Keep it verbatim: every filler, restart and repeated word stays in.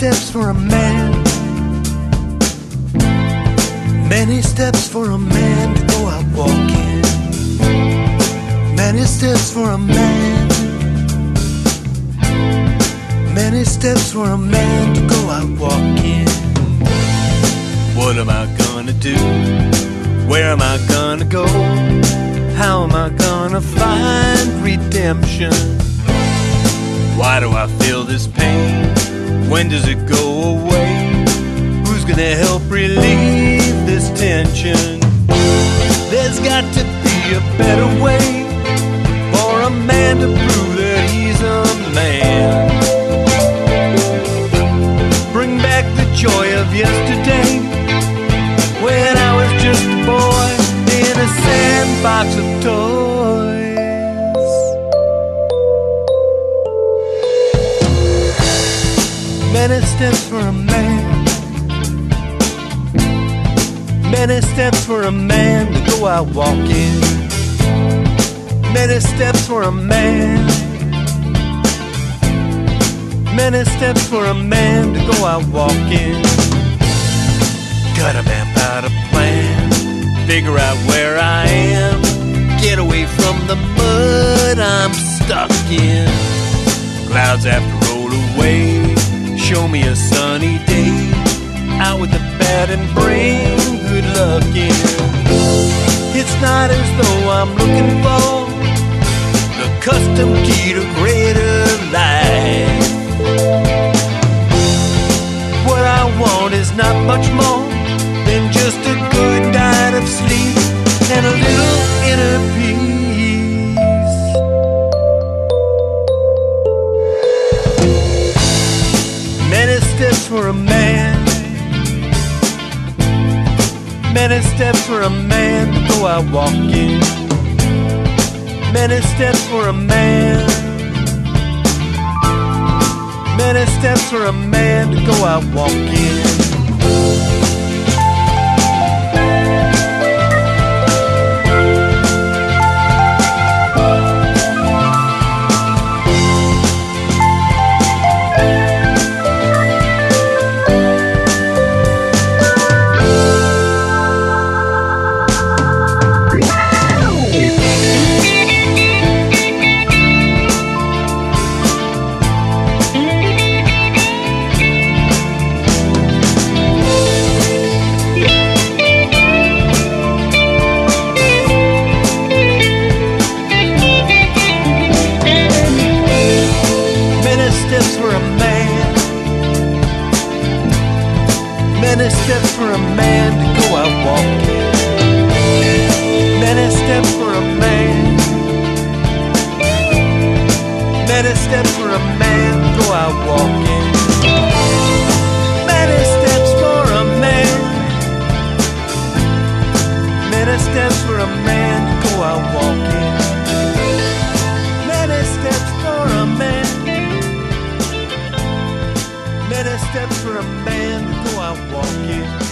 steps for a man. Many steps for a man to go out walking. Many steps for a man. Many steps for a man to go out walking. What am I gonna do? Where am I gonna go? How am I gonna find redemption? Why do I feel this pain? When does it go away? Who's gonna help relieve this tension? There's got to be a better way for a man to prove that he's a man. Bring back the joy of yesterday, when I was just a boy in a sandbox of toys. Many steps for a man. Many steps for a man to go out walking. Many steps for a man. Many steps for a man to go out walking. Gotta map out a plan, figure out where I am, get away from the mud I'm stuck in. Clouds have to roll away, show me a sunny day, out with the bad and bring good luck in. It's not as though I'm looking for the custom key to greater life. What I want is not much more than just a good night of sleep and a little inner peace. Many steps for a man. Many steps for a man to go out walking. Many steps for a man. Many steps for a man to go out walking. Many steps for a man to go out walking. Many steps for a man. Many steps for a man to go out walking. Many steps for a man. Many steps for a man to go out walking. Many steps for a man. Many steps for a man to go out walking.